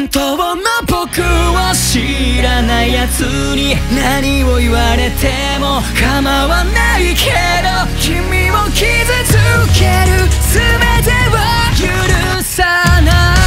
本当の僕を知らないやつに何を言われても構わないけど、君を傷つける全ては許さない。